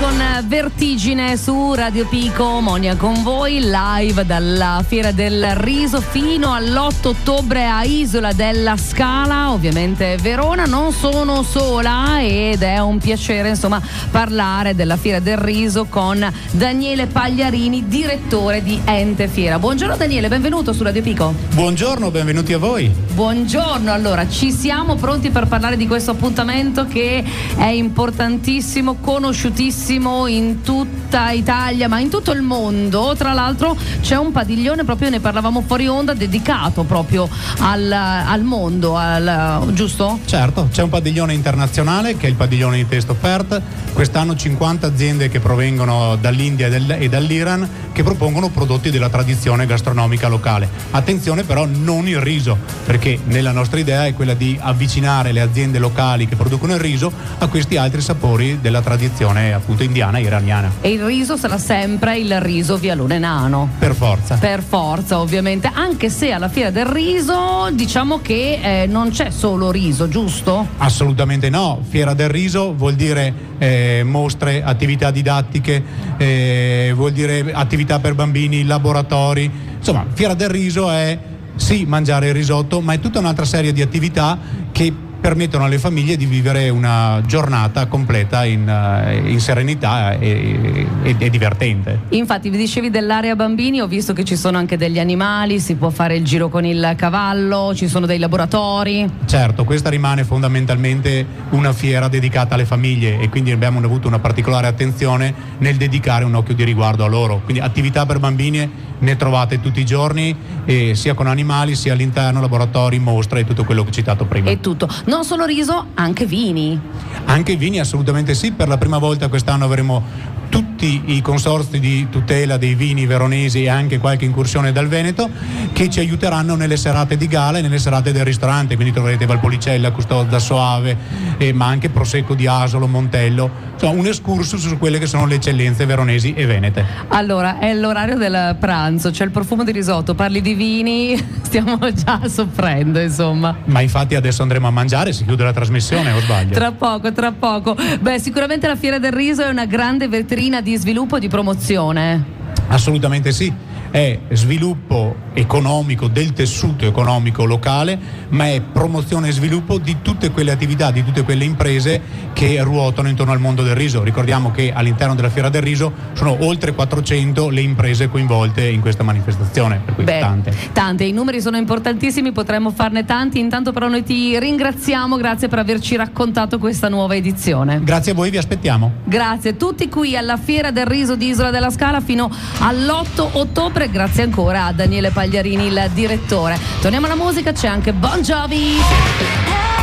con Vertigine su Radio Pico. Monia con voi live dalla Fiera del Riso fino all'8 ottobre a Isola della Scala, ovviamente Verona. Non sono sola ed è un piacere insomma parlare della Fiera del Riso con Daniele Pagliarini, direttore di Ente Fiera. Buongiorno Daniele, benvenuto su Radio Pico. Buongiorno, benvenuti a voi. Buongiorno, allora ci siamo pronti per parlare di questo appuntamento che è importantissimo, conosciutissimo in tutta Italia ma in tutto il mondo. Tra l'altro c'è un padiglione, proprio ne parlavamo fuori onda, dedicato proprio al mondo, giusto? Certo, c'è un padiglione internazionale che è il padiglione di Taste of Earth. Quest'anno 50 aziende che provengono dall'India e dall'Iran che propongono prodotti della tradizione gastronomica locale. Attenzione però, non il riso, perché nella nostra idea è quella di avvicinare le aziende locali che producono il riso a questi altri sapori della tradizione appunto indiana e iraniana. E il riso sarà sempre il riso Vialone Nano. Per forza. Per forza, ovviamente, anche se alla Fiera del Riso diciamo che non c'è solo riso, giusto? Assolutamente no. Fiera del Riso vuol dire mostre, attività didattiche, vuol dire attività per bambini, laboratori. Insomma, Fiera del Riso è sì mangiare il risotto, ma è tutta un'altra serie di attività che permettono alle famiglie di vivere una giornata completa in serenità e divertente. Infatti vi dicevi dell'area bambini, ho visto che ci sono anche degli animali, si può fare il giro con il cavallo, ci sono dei laboratori. Certo, questa rimane fondamentalmente una fiera dedicata alle famiglie e quindi abbiamo avuto una particolare attenzione nel dedicare un occhio di riguardo a loro. Quindi attività per bambini ne trovate tutti i giorni, sia con animali sia all'interno, laboratori, mostre e tutto quello che ho citato prima. E tutto. Non solo riso, anche vini. Anche vini, assolutamente sì. Per la prima volta quest'anno avremo tutti i consorzi di tutela dei vini veronesi e anche qualche incursione dal Veneto che ci aiuteranno nelle serate di gala e nelle serate del ristorante, quindi troverete Valpolicella, Custodia, Soave, ma anche Prosecco di Asolo, Montello, insomma un excursus su quelle che sono le eccellenze veronesi e venete. Allora, è l'orario del pranzo, c'è il profumo di risotto, parli di vini, stiamo già soffrendo insomma. Ma infatti adesso andremo a mangiare, si chiude la trasmissione, o sbaglio? Tra poco. Beh, sicuramente la Fiera del Riso è una grande vetrina di sviluppo e di promozione. Assolutamente sì, è sviluppo economico del tessuto economico locale, ma è promozione e sviluppo di tutte quelle attività, di tutte quelle imprese che ruotano intorno al mondo del riso. Ricordiamo che all'interno della Fiera del Riso sono oltre 400 le imprese coinvolte in questa manifestazione, per cui tante. I numeri sono importantissimi, potremmo farne tanti. Intanto però noi ti ringraziamo, grazie per averci raccontato questa nuova edizione. Grazie a voi, vi aspettiamo. Grazie, tutti qui alla Fiera del Riso di Isola della Scala fino all'8 ottobre. Grazie ancora a Daniele Pagliarini, il direttore. Torniamo alla musica, c'è anche Bon Jovi.